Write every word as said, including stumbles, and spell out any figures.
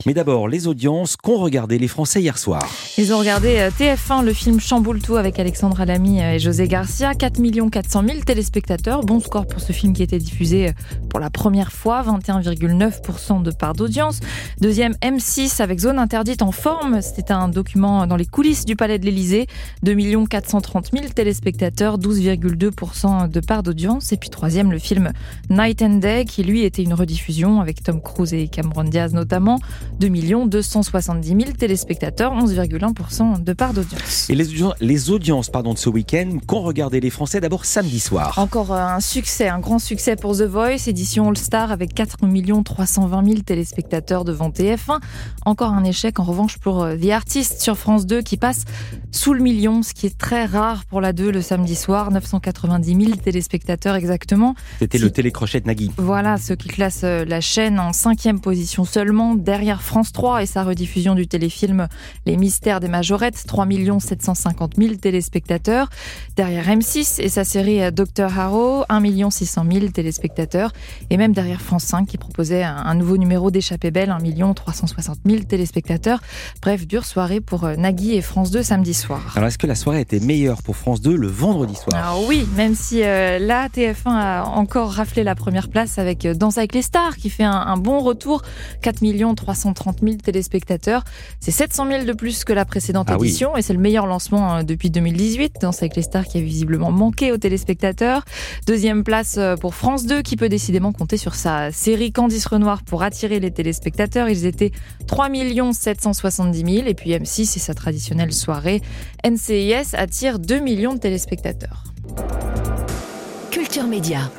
Mais d'abord, les audiences qu'ont regardé les Français hier soir. Ils ont regardé T F un, le film Chamboule tout avec Alexandra Lamy et José Garcia. quatre millions quatre cent mille téléspectateurs. Bon score pour ce film qui était diffusé pour la première fois. vingt et un virgule neuf pour cent de part d'audience. Deuxième, M six avec Zone interdite en forme. C'était un document dans les coulisses du Palais de l'Élysée. deux millions quatre cent trente mille téléspectateurs. douze virgule deux pour cent de part d'audience. Et puis troisième, le film Night and Day qui lui était une rediffusion avec Tom Cruise et Cameron Diaz notamment. deux millions deux cent soixante-dix mille téléspectateurs, onze virgule un pour cent de part d'audience. Et les audiences, les audiences pardon, de ce week-end qu'ont regardé les Français d'abord samedi soir. Encore un succès, un grand succès pour The Voice, édition All-Star avec quatre millions trois cent vingt mille téléspectateurs devant T F un. Encore un échec en revanche pour The Artist sur France deux qui passe sous le million, ce qui est très rare pour la deux le samedi soir. neuf cent quatre-vingt-dix mille téléspectateurs exactement. C'était si... le télécrochet de Nagui. Voilà, ce qui classe la chaîne en cinquième position seulement, derrière France trois et sa rediffusion du téléfilm Les Mystères des Majorettes, trois millions sept cent cinquante mille téléspectateurs. Derrière M six et sa série Docteur Harrow, un million six cent mille téléspectateurs. Et même derrière France cinq qui proposait un nouveau numéro d'Échappée Belle, un million trois cent soixante mille téléspectateurs. Bref, dure soirée pour Nagui et France deux samedi soir. Alors est-ce que la soirée était meilleure pour France deux le vendredi soir ? Alors oui, même si euh, là, T F un a encore raflé la première place avec Danse avec les stars qui fait un, un bon retour, quatre millions trois cent trente mille téléspectateurs. C'est sept cent mille de plus que la précédente ah édition oui. et c'est le meilleur lancement depuis deux mille dix-huit. Danse avec les stars qui a visiblement manqué aux téléspectateurs. Deuxième place pour France deux qui peut décidément compter sur sa série Candice Renoir pour attirer les téléspectateurs. Ils étaient trois millions sept cent soixante-dix mille et puis M six et sa traditionnelle soirée N C I S attire deux millions de téléspectateurs. Culture Média.